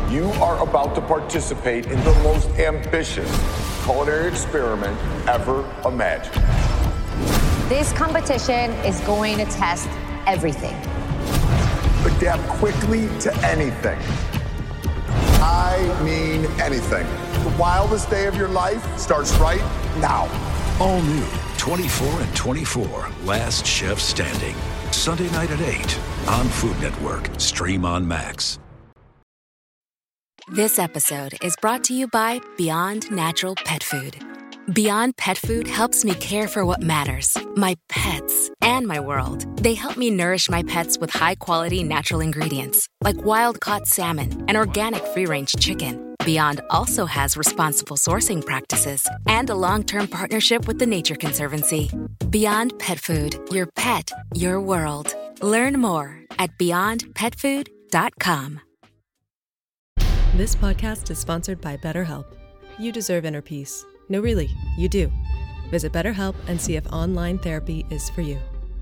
You are about to participate in the most ambitious culinary experiment ever imagined. This competition is going to test everything. Adapt quickly to anything. I mean anything. The wildest day of your life starts right now. All new 24 and 24, Last Chef Standing. Sunday night at 8 on Food Network. Stream on Max. This episode is brought to you by Beyond Natural Pet Food. Beyond Pet Food helps me care for what matters, my pets, and my world. They help me nourish my pets with high-quality natural ingredients, like wild-caught salmon and organic free-range chicken. Beyond also has responsible sourcing practices and a long-term partnership with the Nature Conservancy. Beyond Pet Food, your pet, your world. Learn more at beyondpetfood.com. This podcast is sponsored by BetterHelp. You deserve inner peace. No, really, you do. Visit BetterHelp and see if online therapy is for you.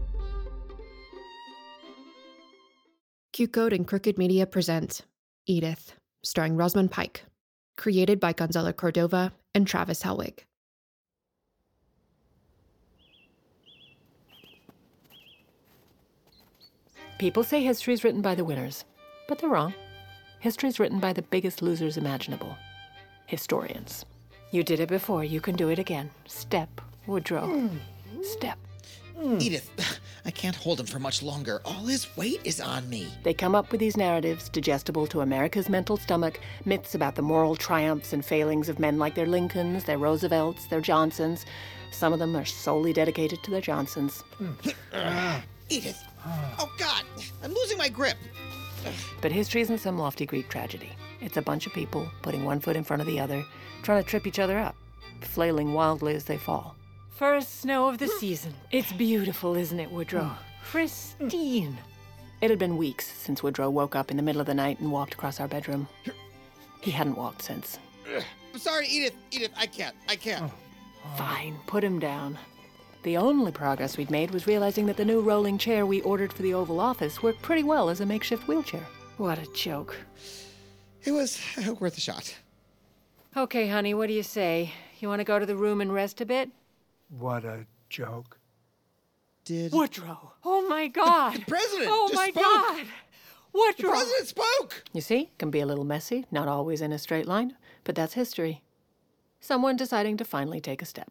Q-Code and Crooked Media present Edith, starring Rosamund Pike. Created by Gonzalo Cordova and Travis Helwig. People say history's written by the winners, but they're wrong. History's written by the biggest losers imaginable. Historians. You did it before, you can do it again. Step, Woodrow. Step. Edith, I can't hold him for much longer. All his weight is on me. They come up with these narratives, digestible to America's mental stomach, myths about the moral triumphs and failings of men like their Lincolns, their Roosevelts, their Johnsons. Some of them are solely dedicated to their Johnsons. Edith! Oh, God! I'm losing my grip! But history isn't some lofty Greek tragedy. It's a bunch of people putting one foot in front of the other, trying to trip each other up, flailing wildly as they fall. First snow of the season. It's beautiful, isn't it, Woodrow? Pristine. It had been weeks since Woodrow woke up in the middle of the night and walked across our bedroom. He hadn't walked since. I'm sorry, Edith. Edith, I can't. Fine, put him down. The only progress we'd made was realizing that the new rolling chair we ordered for the Oval Office worked pretty well as a makeshift wheelchair. What a joke. It was worth a shot. Okay, honey, what do you say? You want to go to the room and rest a bit? What a joke. Woodrow! Oh, my God! The president Oh, just my spoke. God! Woodrow! The president spoke! You see, it can be a little messy, not always in a straight line, but that's history. Someone deciding to finally take a step.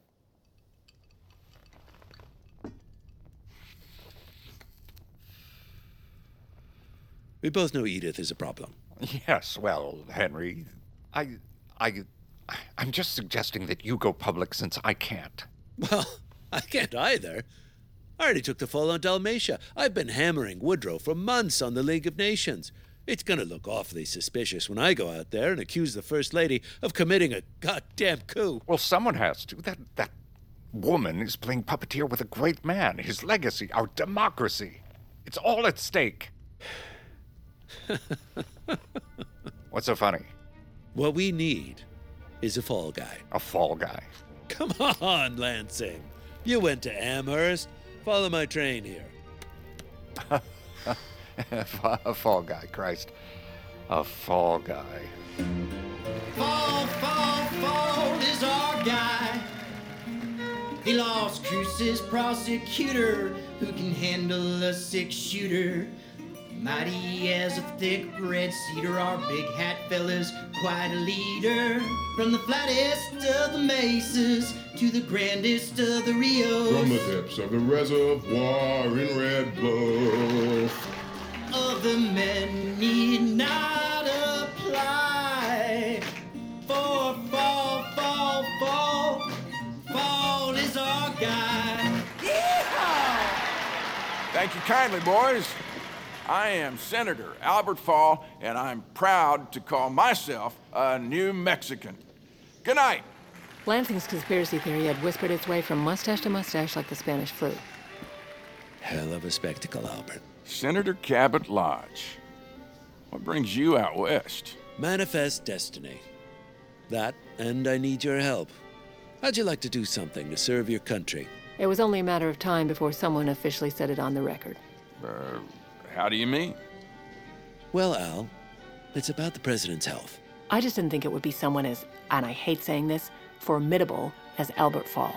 We both know Edith is a problem. Yes, well, Henry, I'm just suggesting that you go public since I can't. Well, I can't either. I already took the fall on Dalmatia. I've been hammering Woodrow for months on the League of Nations. It's gonna look awfully suspicious when I go out there and accuse the First Lady of committing a goddamn coup. Well, someone has to. That woman is playing puppeteer with a great man, his legacy, our democracy. It's all at stake. What's so funny? What we need is a fall guy. A fall guy? Come on, Lansing. You went to Amherst. Follow my train here. A fall guy, Christ. A fall guy. Fall is our guy. He lost Cruce's prosecutor, who can handle a six-shooter. Mighty as a thick red cedar, our big hat fella's quite a leader. From the flattest of the mesas to the grandest of the Rios. From the depths of the reservoir in Red Bluff. Of the men need not apply. For fall is our guy. Yeehaw! Thank you kindly, boys. I am Senator Albert Fall, and I'm proud to call myself a New Mexican. Good night. Lansing's conspiracy theory had whispered its way from mustache to mustache like the Spanish flu. Hell of a spectacle, Albert. Senator Cabot Lodge. What brings you out west? Manifest destiny. That, and I need your help. How'd you like to do something to serve your country? It was only a matter of time before someone officially said it on the record. How do you mean? Well, Al, It's about the president's health. I just didn't think it would be someone as, and I hate saying this, formidable as Albert Fall.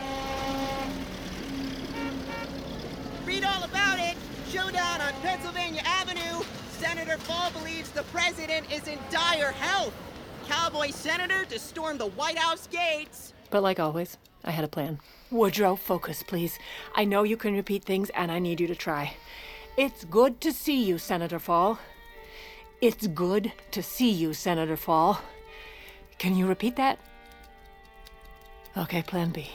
Read all about it. Showdown on Pennsylvania Avenue. Senator Fall believes the president is in dire health. Cowboy senator to storm the White House gates. But like always, I had a plan. Woodrow, focus, please. I know you can repeat things, and I need you to try. It's good to see you, Senator Fall. It's good to see you, Senator Fall. Can you repeat that? Okay, plan B.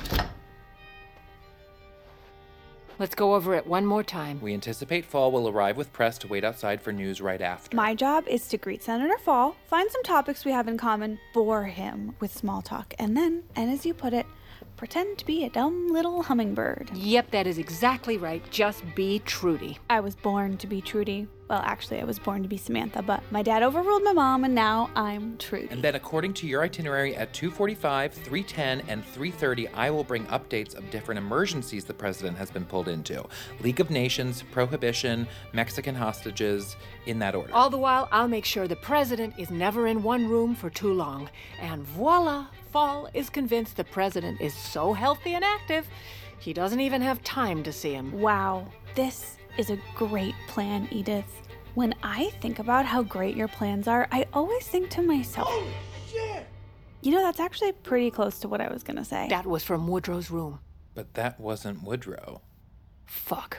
Let's go over it one more time. We anticipate Fall will arrive with press to wait outside for news right after. My job is to greet Senator Fall, find some topics we have in common, bore him with small talk, and then, and as you put it, pretend to be a dumb little hummingbird. Yep, that is exactly right. Just be Trudy. I was born to be Trudy. Well, actually, I was born to be Samantha, but my dad overruled my mom, and now I'm Trudy. And then according to your itinerary at 2:45, 3:10, and 3:30, I will bring updates of different emergencies the president has been pulled into. League of Nations, Prohibition, Mexican hostages, in that order. All the while, I'll make sure the president is never in one room for too long. And voila, Fall is convinced the president is so healthy and active, he doesn't even have time to see him. Wow, this is a great plan, Edith. When I think about how great your plans are, I always think to myself, holy shit! You know, that's actually pretty close to what I was gonna say. That was from Woodrow's room. But that wasn't Woodrow. Fuck.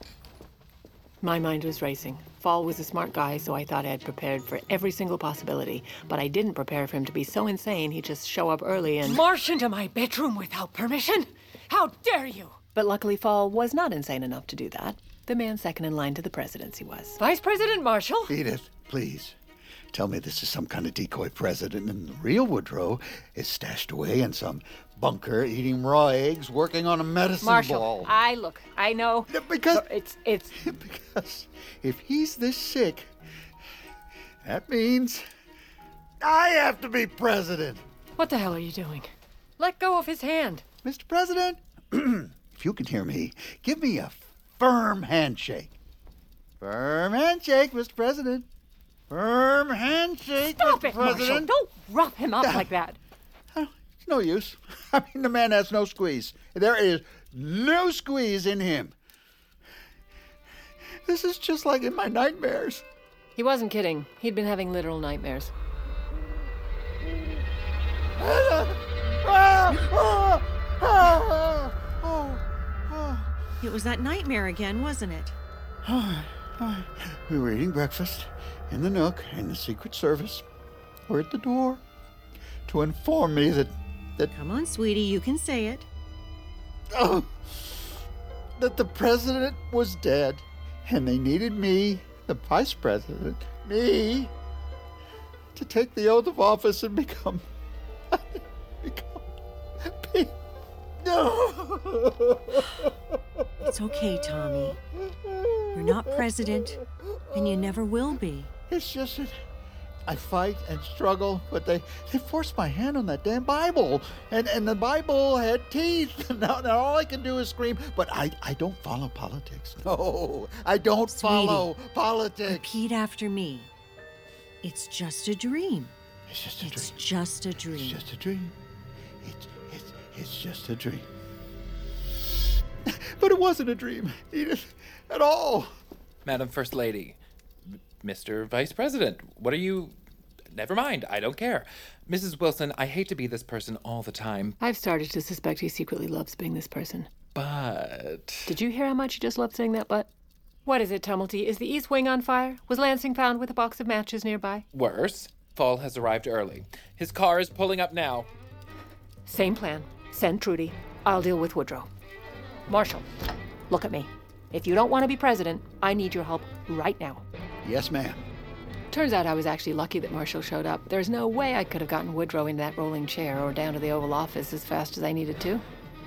My mind was racing. Fall was a smart guy, so I thought I had prepared for every single possibility. But I didn't prepare for him to be so insane he'd just show up early and march into my bedroom without permission. How dare you! But luckily, Fall was not insane enough to do that. The man second in line to the presidency was Vice President Marshall. Edith, please. Tell me this is some kind of decoy president and the real Woodrow is stashed away in some bunker eating raw eggs working on a medicine ball. Marshall, I know. Because it's because if he's this sick, that means I have to be president. What the hell are you doing? Let go of his hand. Mr. President, if you can hear me, give me a firm handshake. Firm handshake, Mr. President. Firm handshake, Stop Mr. it, Marshall. President. Don't rough him up like that. It's no use. I mean, the man has no squeeze. There is no squeeze in him. This is just like in my nightmares. He wasn't kidding. He'd been having literal nightmares. It was that nightmare again, wasn't it? We were eating breakfast in the Nook, and the Secret Service were at the door to inform me that... Come on, sweetie, you can say it. Oh, that the president was dead, and they needed me, the vice president, me, to take the oath of office and become... No! It's okay, Tommy. You're not president, and you never will be. It's just that I fight and struggle, but they forced my hand on that damn Bible, and the Bible had teeth. Now all I can do is scream, but I don't follow politics. No, I don't follow politics. Repeat after me. It's just a dream. It's just a dream. It's just a dream. It's just a dream. It's just a dream. But it wasn't a dream, Edith, at all. Madam First Lady, Mr. Vice President, what are you... Never mind, I don't care. Mrs. Wilson, I hate to be this person all the time. I've started to suspect he secretly loves being this person. But... Did you hear how much he just loved saying that but? What is it, Tumulty? Is the East Wing on fire? Was Lansing found with a box of matches nearby? Worse, Fall has arrived early. His car is pulling up now. Same plan. Send Trudy. I'll deal with Woodrow. Marshall, look at me. If you don't want to be president, I need your help right now. Yes, ma'am. Turns out I was actually lucky that Marshall showed up. There's no way I could have gotten Woodrow in that rolling chair or down to the Oval Office as fast as I needed to.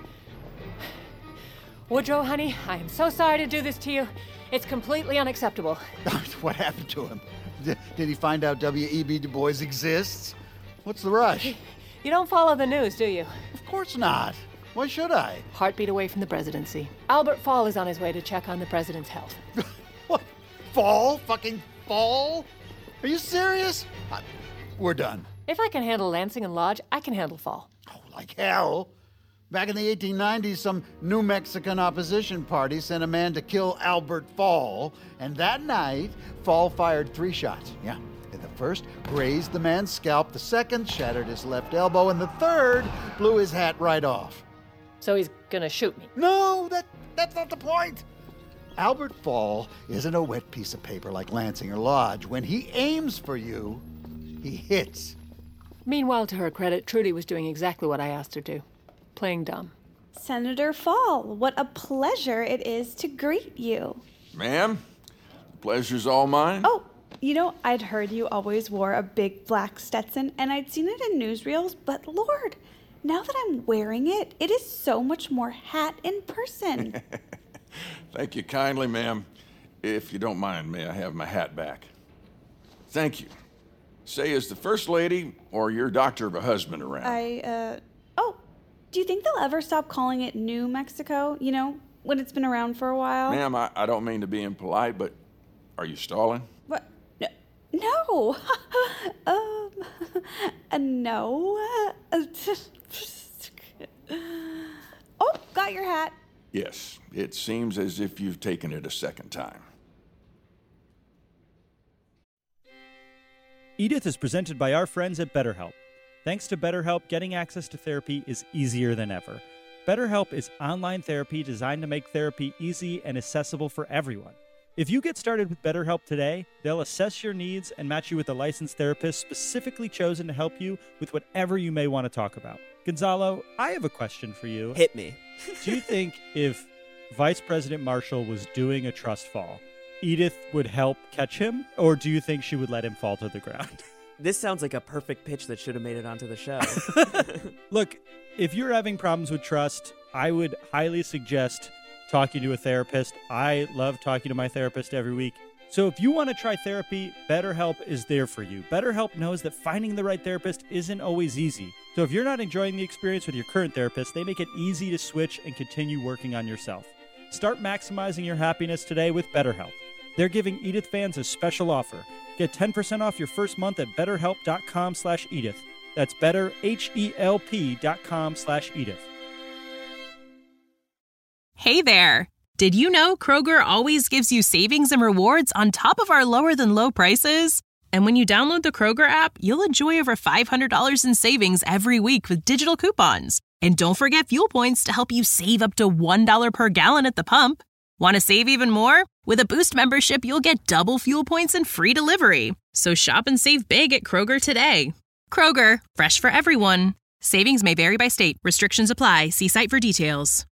Woodrow, honey, I am so sorry to do this to you. It's completely unacceptable. What happened to him? Did he find out W.E.B. Du Bois exists? What's the rush? You don't follow the news, do you? Of course not. Why should I? Heartbeat away from the presidency. Albert Fall is on his way to check on the president's health. What? Fall? Fucking Fall? Are you serious? We're done. If I can handle Lansing and Lodge, I can handle Fall. Oh, like hell. Back in the 1890s, some New Mexican opposition party sent a man to kill Albert Fall, and that night, Fall fired 3 shots. Yeah. And the first grazed the man's scalp, the second shattered his left elbow, and the third blew his hat right off. So he's gonna shoot me? No, that's not the point. Albert Fall isn't a wet piece of paper like Lansing or Lodge. When he aims for you, he hits. Meanwhile, to her credit, Trudy was doing exactly what I asked her to. Playing dumb. Senator Fall, what a pleasure it is to greet you. Ma'am, the pleasure's all mine. Oh, you know, I'd heard you always wore a big black Stetson, and I'd seen it in newsreels, but Lord, now that I'm wearing it, it is so much more hat in person. Thank you kindly, ma'am. If you don't mind, may I have my hat back? Thank you. Say, is the First Lady or your doctor of a husband around? Oh, do you think they'll ever stop calling it New Mexico? You know, when it's been around for a while? Ma'am, I don't mean to be impolite, but are you stalling? What? No. No. Oh, got your hat. Yes, it seems as if you've taken it a second time. Edith is presented by our friends at BetterHelp. Thanks to BetterHelp, getting access to therapy is easier than ever. BetterHelp is online therapy designed to make therapy easy and accessible for everyone. If you get started with BetterHelp today, they'll assess your needs and match you with a licensed therapist specifically chosen to help you with whatever you may want to talk about. Gonzalo, I have a question for you. Hit me. Do you think if Vice President Marshall was doing a trust fall, Edith would help catch him, or do you think she would let him fall to the ground? This sounds like a perfect pitch that should have made it onto the show. Look, if you're having problems with trust, I would highly suggest talking to a therapist. I love talking to my therapist every week. So if you want to try therapy, BetterHelp is there for you. BetterHelp knows that finding the right therapist isn't always easy. So if you're not enjoying the experience with your current therapist, they make it easy to switch and continue working on yourself. Start maximizing your happiness today with BetterHelp. They're giving Edith fans a special offer. Get 10% off your first month at betterhelp.com/Edith. That's betterhelp.com/Edith. Hey there! Did you know Kroger always gives you savings and rewards on top of our lower-than-low prices? And when you download the Kroger app, you'll enjoy over $500 in savings every week with digital coupons. And don't forget fuel points to help you save up to $1 per gallon at the pump. Want to save even more? With a Boost membership, you'll get double fuel points and free delivery. So shop and save big at Kroger today. Kroger, fresh for everyone. Savings may vary by state. Restrictions apply. See site for details.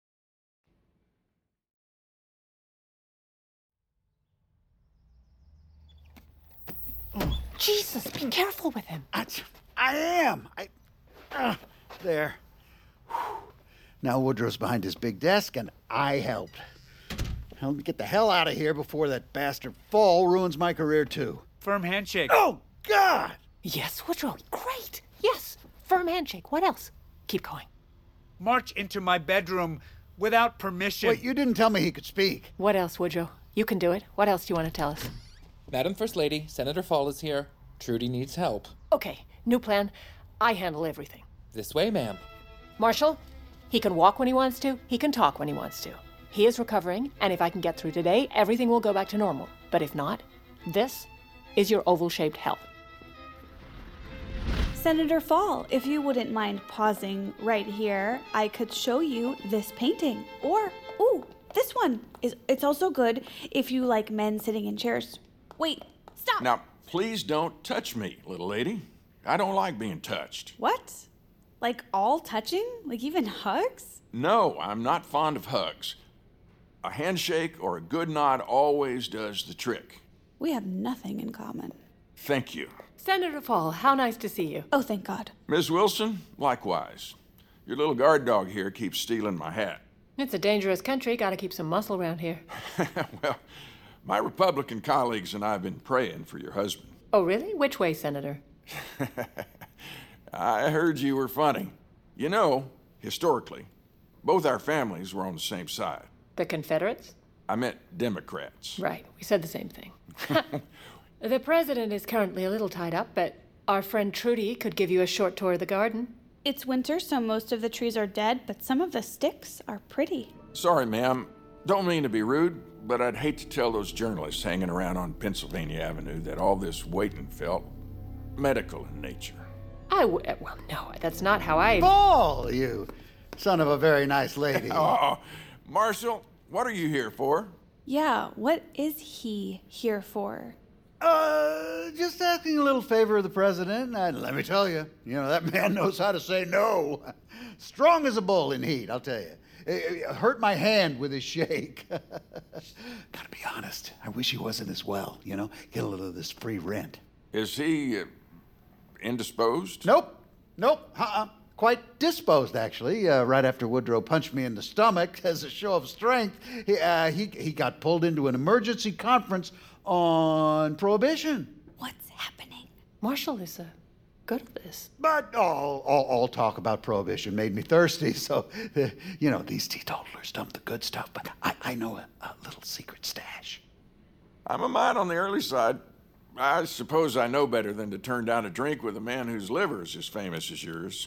Jesus, be careful with him. I am. There. Now Woodrow's behind his big desk, and I helped. Now let me get the hell out of here before that bastard Fall ruins my career, too. Firm handshake. Oh, God! Yes, Woodrow, great. Yes, firm handshake. What else? Keep going. March into my bedroom without permission. Wait, you didn't tell me he could speak. What else, Woodrow? You can do it. What else do you want to tell us? Madam First Lady, Senator Fall is here. Trudy needs help. Okay, new plan. I handle everything. This way, ma'am. Marshall, he can walk when he wants to. He can talk when he wants to. He is recovering, and if I can get through today, everything will go back to normal. But if not, this is your oval-shaped hell. Senator Fall, if you wouldn't mind pausing right here, I could show you this painting. Or, ooh, this one. It's also good if you like men sitting in chairs. Wait, stop! Now, please don't touch me, little lady. I don't like being touched. What? Like all touching? Like even hugs? No, I'm not fond of hugs. A handshake or a good nod always does the trick. We have nothing in common. Thank you. Senator Fall, how nice to see you. Oh, thank God. Ms. Wilson, likewise. Your little guard dog here keeps stealing my hat. It's a dangerous country. Gotta keep some muscle around here. Well, my Republican colleagues and I have been praying for your husband. Oh, really? Which way, Senator? I heard you were funny. You know, historically, both our families were on the same side. The Confederates? I meant Democrats. Right. We said the same thing. The president is currently a little tied up, but our friend Trudy could give you a short tour of the garden. It's winter, so most of the trees are dead, but some of the sticks are pretty. Sorry, ma'am. Don't mean to be rude, but I'd hate to tell those journalists hanging around on Pennsylvania Avenue that all this waiting felt medical in nature. Well, no, that's not how I... Paul, you son of a very nice lady. Oh, Marshall, what are you here for? Yeah, what is he here for? Just asking a little favor of the president. And let me tell you, that man knows how to say no. Strong as a bull in heat, I'll tell you. It hurt my hand with his shake. Gotta be honest, I wish he wasn't as well, Get a little of this free rent. Is he indisposed? Nope. Quite disposed, actually. Right after Woodrow punched me in the stomach as a show of strength, he got pulled into an emergency conference on prohibition. What's happening? Marshall is good at this. But all talk about prohibition made me thirsty, so, these teetotalers dump the good stuff, but I know a little secret stash. I'm a mite on the early side. I suppose I know better than to turn down a drink with a man whose liver is as famous as yours.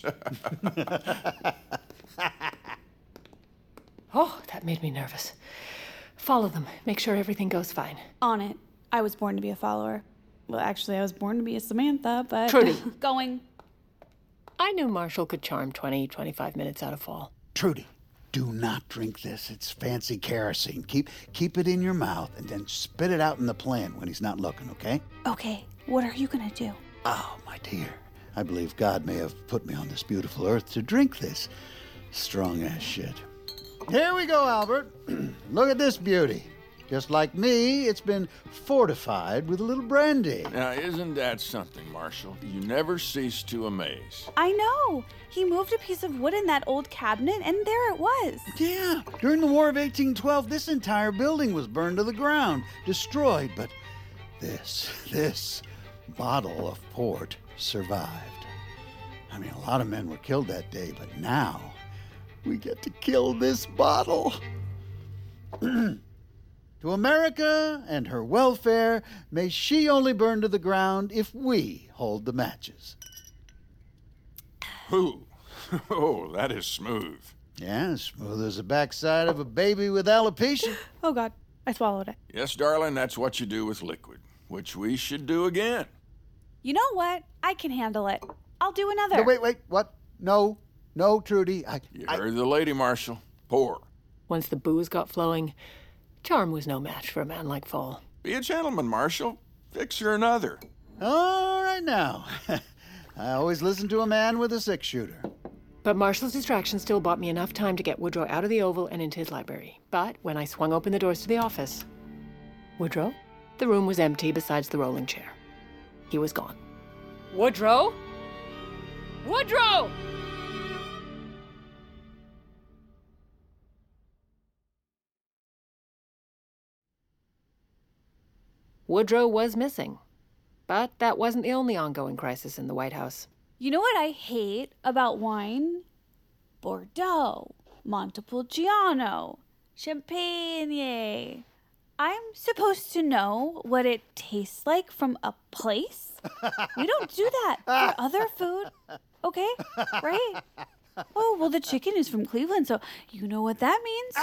Oh, that made me nervous. Follow them. Make sure everything goes fine. On it. I was born to be a follower. Well, actually, I was born to be a Samantha, but... Trudy. Going. I knew Marshall could charm 25 minutes out of Fall. Trudy, do not drink this. It's fancy kerosene. Keep it in your mouth and then spit it out in the plant when he's not looking, okay? Okay, what are you gonna do? Oh, my dear. I believe God may have put me on this beautiful earth to drink this strong-ass shit. Here we go, Albert. Look at this beauty. Just like me, it's been fortified with a little brandy. Now, isn't that something, Marshall? You never cease to amaze. I know. He moved a piece of wood in that old cabinet, and there it was. Yeah. During the War of 1812, this entire building was burned to the ground, destroyed. But this bottle of port survived. I mean, a lot of men were killed that day, but now we get to kill this bottle. To America and her welfare, may she only burn to the ground if we hold the matches. Ooh. Oh, that is smooth. Yeah, smooth as the backside of a baby with alopecia. Oh, God. I swallowed it. Yes, darling, that's what you do with liquid, which we should do again. You know what? I can handle it. I'll do another. No, wait, what? No, Trudy. You heard the lady, Marshall. Pour. Once the booze got flowing, charm was no match for a man like Fall. Be a gentleman, Marshall. Fix her another. All right now. I always listen to a man with a six-shooter. But Marshall's distraction still bought me enough time to get Woodrow out of the Oval and into his library. But when I swung open the doors to the office, Woodrow, the room was empty besides the rolling chair. He was gone. Woodrow? Woodrow! Woodrow was missing. But that wasn't the only ongoing crisis in the White House. You know what I hate about wine? Bordeaux, Montepulciano, Champagne. I'm supposed to know what it tastes like from a place? We don't do that for other food, okay? Right? Oh, well, the chicken is from Cleveland, so you know what that means.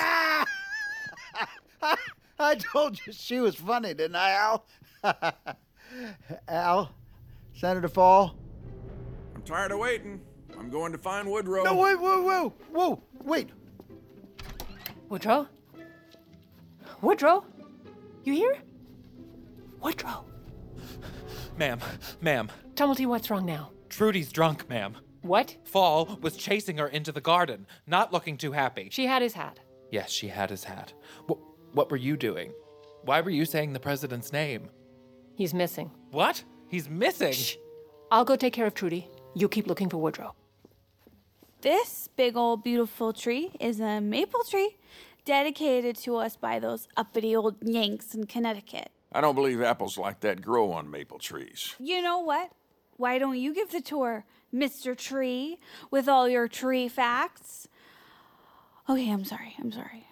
I told you she was funny, didn't I, Al? Al? Senator Fall? I'm tired of waiting. I'm going to find Woodrow. No, wait. Woodrow? Woodrow? You here? Woodrow? Ma'am. Tumulty, what's wrong now? Trudy's drunk, ma'am. What? Fall was chasing her into the garden, not looking too happy. She had his hat. Yes, she had his hat. What were you doing? Why were you saying the president's name? He's missing. What? He's missing? Shh. I'll go take care of Trudy. You keep looking for Woodrow. This big old beautiful tree is a maple tree dedicated to us by those uppity old Yanks in Connecticut. I don't believe apples like that grow on maple trees. You know what? Why don't you give the tour, Mr. Tree, with all your tree facts? Okay, I'm sorry.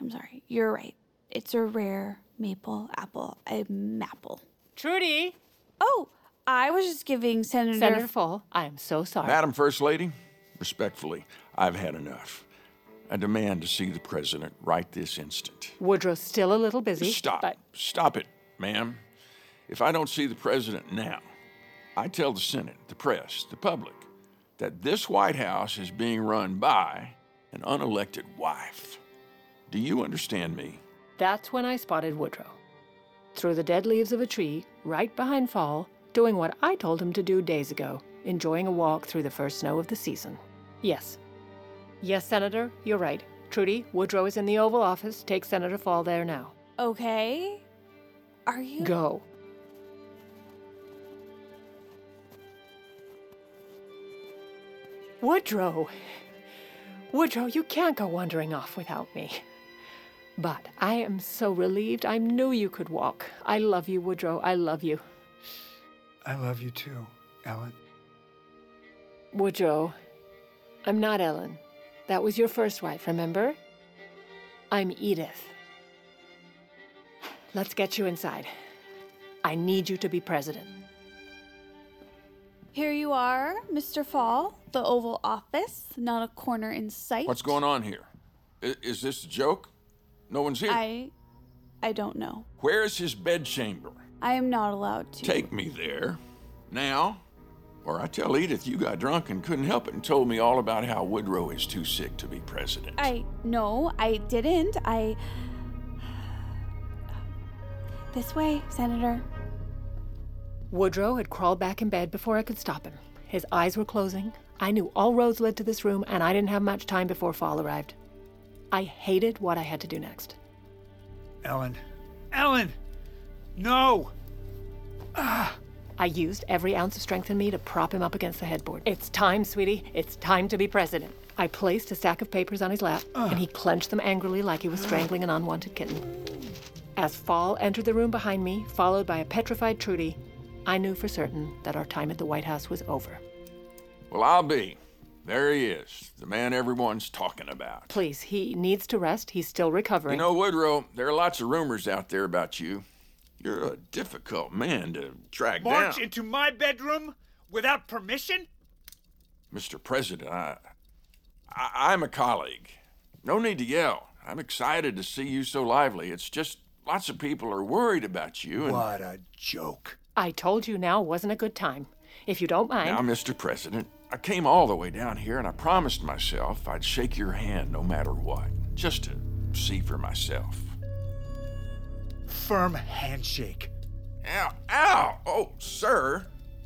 You're right. It's a rare maple apple. A maple. Trudy, Oh, I was just giving Senator Fall, I am so sorry. Madam First Lady, respectfully, I've had enough. I demand to see the president right this instant. Woodrow's still a little busy. Stop. But Stop it, ma'am. If I don't see the president now, I tell the Senate, the press, the public, that this White House is being run by an unelected wife. Do you understand me? that's when I spotted Woodrow. Through the dead leaves of a tree, right behind Fall, doing what I told him to do days ago, enjoying a walk through the first snow of the season. Yes. Yes, Senator, you're right. Trudy, Woodrow is in the Oval Office. Take Senator Fall there now. Okay. Are you... Go. Woodrow! Woodrow, you can't go wandering off without me. But I am so relieved. I knew you could walk. I love you, Woodrow. I love you. I love you too, Ellen. Woodrow, I'm not Ellen. That was your first wife, remember? I'm Edith. Let's get you inside. I need you to be president. Here you are, Mr. Fall. The Oval Office, not a corner in sight. What's going on here? Is this a joke? No one's here. I don't know. Where is his bedchamber? I am not allowed to. Take me there. Now. Or I tell Edith you got drunk and couldn't help it and told me all about how Woodrow is too sick to be president. No, I didn't. This way, Senator. Woodrow had crawled back in bed before I could stop him. His eyes were closing. I knew all roads led to this room, and I didn't have much time before Fall arrived. I hated what I had to do next. Ellen. Ellen! No! I used every ounce of strength in me to prop him up against the headboard. It's time, sweetie. It's time to be president. I placed a stack of papers on his lap, and he clenched them angrily like he was strangling an unwanted kitten. As Fall entered the room behind me, followed by a petrified Trudy, I knew for certain that our time at the White House was over. Well, I'll be. There he is, the man everyone's talking about. Please, he needs to rest. He's still recovering. You know, Woodrow, there are lots of rumors out there about you. You're a difficult man to track down. March into my bedroom without permission? Mr. President, I'm a colleague. No need to yell. I'm excited to see you so lively. It's just lots of people are worried about you. And... What a joke. I told you now wasn't a good time. If you don't mind... Now, Mr. President, I came all the way down here and I promised myself I'd shake your hand no matter what, just to see for myself. Firm handshake. Ow! Ow! Oh, sir.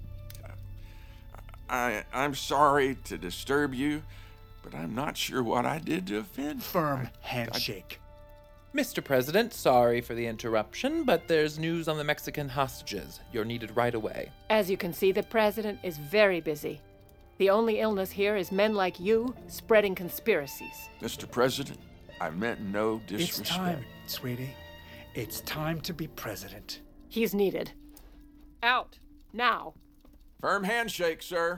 I'm sorry to disturb you, but I'm not sure what I did to offend. Firm handshake. Mr. President, sorry for the interruption, but there's news on the Mexican hostages. You're needed right away. As you can see, the president is very busy. The only illness here is men like you spreading conspiracies. Mr. President, I meant no disrespect. It's time, sweetie. It's time to be president. He's needed. Out. Now. Firm handshake, sir.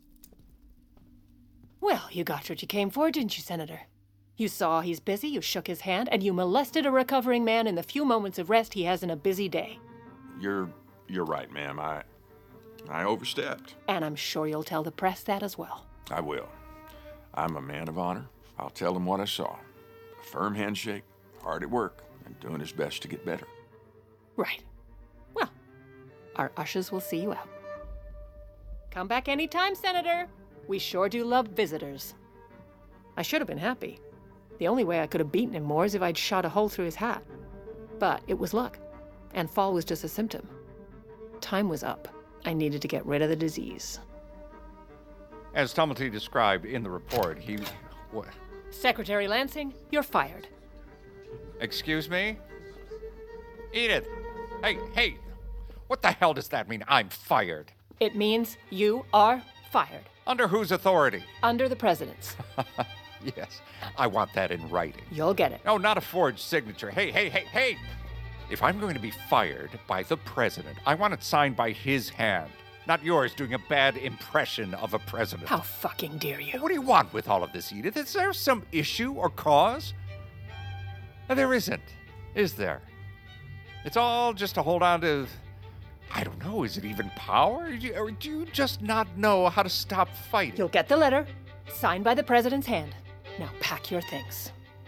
Well, you got what you came for, didn't you, Senator? You saw he's busy, you shook his hand, and you molested a recovering man in the few moments of rest he has in a busy day. You're right, ma'am. I overstepped. And I'm sure you'll tell the press that as well. I will. I'm a man of honor. I'll tell them what I saw. A firm handshake, hard at work, and doing his best to get better. Right. Well, our ushers will see you out. Come back anytime, Senator. We sure do love visitors. I should have been happy. The only way I could have beaten him more is if I'd shot a hole through his hat. But it was luck, and Fall was just a symptom. Time was up. I needed to get rid of the disease. As Tumulty described in the report, he... What? Secretary Lansing, you're fired. Excuse me? Edith! Hey! What the hell does that mean, I'm fired? It means you are fired. Under whose authority? Under the president's. Yes, I want that in writing. You'll get it. No, not a forged signature. Hey! If I'm going to be fired by the president, I want it signed by his hand, not yours doing a bad impression of a president. How fucking dare you? What do you want with all of this, Edith? Is there some issue or cause? There isn't, is there? It's all just to hold on to I don't know, is it even power? Or do you just not know how to stop fighting? You'll get the letter, signed by the president's hand. Now pack your things.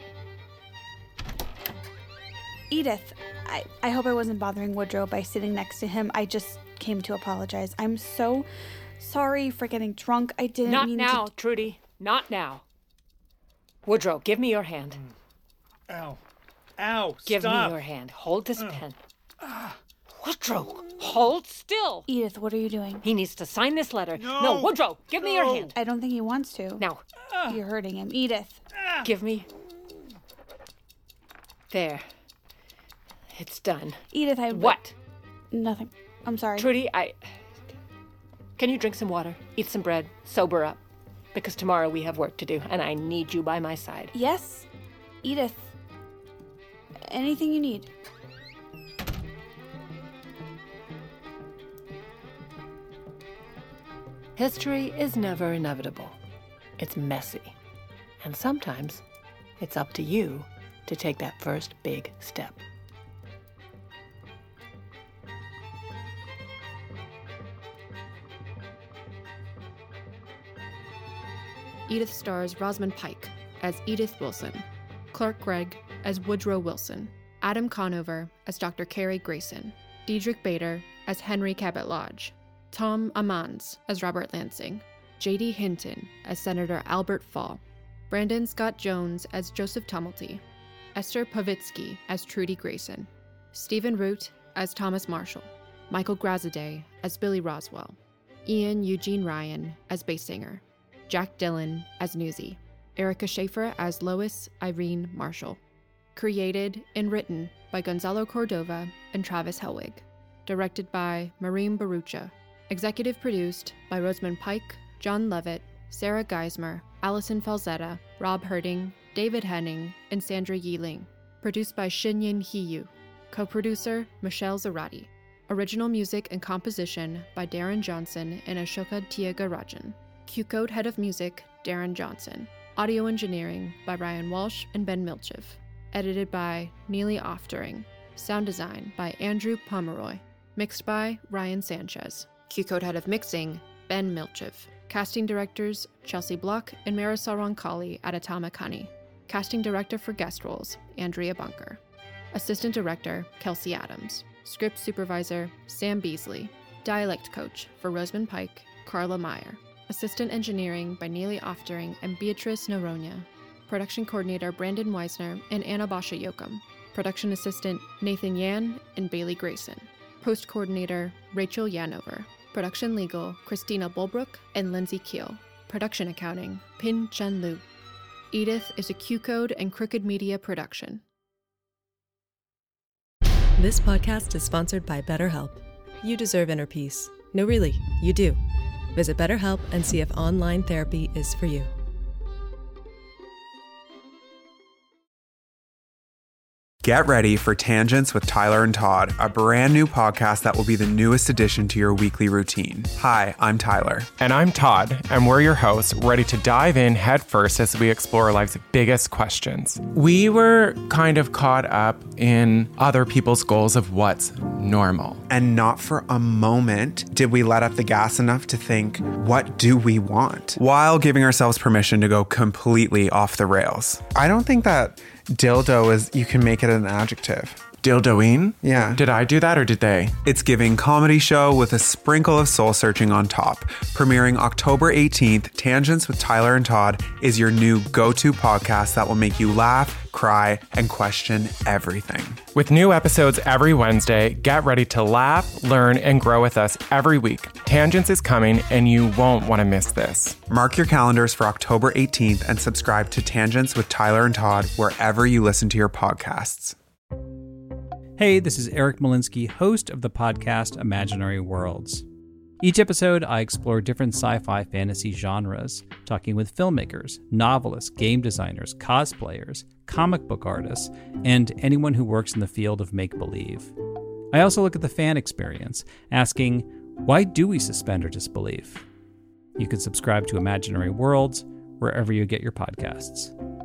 Edith, I hope I wasn't bothering Woodrow by sitting next to him. I just came to apologize. I'm so sorry for getting drunk. I didn't mean to... Not now, Trudy. Not now. Woodrow, give me your hand. Ow. Ow, Give stop. me your hand. Hold this pen. Woodrow, hold still. Edith, what are you doing? He needs to sign this letter. No, Woodrow, give me your hand. I don't think he wants to. Now. You're hurting him. Edith. Give me. There. It's done. Edith, What? Nothing. I'm sorry. Trudy, Can you drink some water? Eat some bread? Sober up. Because tomorrow we have work to do, and I need you by my side. Yes. Edith. Anything you need. History is never inevitable. It's messy. And sometimes it's up to you to take that first big step. Edith stars Rosamund Pike as Edith Wilson, Clark Gregg as Woodrow Wilson, Adam Conover as Dr. Carrie Grayson, Diedrich Bader as Henry Cabot Lodge, Tom Amanz as Robert Lansing, J.D. Hinton as Senator Albert Fall, Brandon Scott Jones as Joseph Tumulty, Esther Povitsky as Trudy Grayson, Stephen Root as Thomas Marshall, Michael Graziadei as Billy Roswell, Ian Eugene Ryan as Basinger, Jack Dillon as Newsy, Erica Schaefer as Lois Irene Marshall. Created and written by Gonzalo Cordova and Travis Helwig. Directed by Maureen Barucha. Executive produced by Rosamund Pike, John Levitt, Sarah Geismer, Allison Falzetta, Rob Herding, David Henning, and Sandra Yiling. Produced by Shinyin Hiyu. Co-producer Michelle Zarati. Original music and composition by Darren Johnson and Ashoka Tyagarajan. Q-Code Head of Music, Darren Johnson. Audio engineering by Ryan Walsh and Ben Milchev. Edited by Neely Oftering. Sound design by Andrew Pomeroy. Mixed by Ryan Sanchez. Q-Code Head of Mixing, Ben Milchev. Casting directors Chelsea Block and Marisol Roncalli at Atomic Honey. Casting director for guest roles, Andrea Bunker. Assistant director, Kelsey Adams. Script supervisor, Sam Beasley. Dialect coach for Rosamund Pike, Carla Meyer. Assistant engineering by Neely Oftering and Beatrice Noronha. Production coordinator Brandon Weisner and Anna Basha Yoakum. Production assistant Nathan Yan and Bailey Grayson. Post coordinator Rachel Yanover. Production legal Christina Bulbrook and Lindsay Keel. Production accounting Pin Chen Lu. Edith is a Q-Code and Crooked Media production. This podcast is sponsored by BetterHelp. You deserve inner peace. No, really, you do. Visit BetterHelp and see if online therapy is for you. Get ready for Tangents with Tyler and Todd, a brand new podcast that will be the newest addition to your weekly routine. Hi, I'm Tyler. And I'm Todd, and we're your hosts, ready to dive in headfirst as we explore life's biggest questions. We were kind of caught up in other people's goals of what's normal. And not for a moment did we let up the gas enough to think, what do we want? While giving ourselves permission to go completely off the rails. I don't think that dildo is, you can make it an adjective. Dildoing? Yeah. Did I do that or did they? It's giving comedy show with a sprinkle of soul searching on top. Premiering October 18th, Tangents with Tyler and Todd is your new go-to podcast that will make you laugh, cry, and question everything. With new episodes every Wednesday, get ready to laugh, learn, and grow with us every week. Tangents is coming, and you won't want to miss this. Mark your calendars for October 18th and subscribe to Tangents with Tyler and Todd wherever you listen to your podcasts. Hey, this is Eric Malinsky, host of the podcast Imaginary Worlds. Each episode, I explore different sci-fi fantasy genres, talking with filmmakers, novelists, game designers, cosplayers, comic book artists, and anyone who works in the field of make-believe. I also look at the fan experience, asking, why do we suspend our disbelief? You can subscribe to Imaginary Worlds wherever you get your podcasts.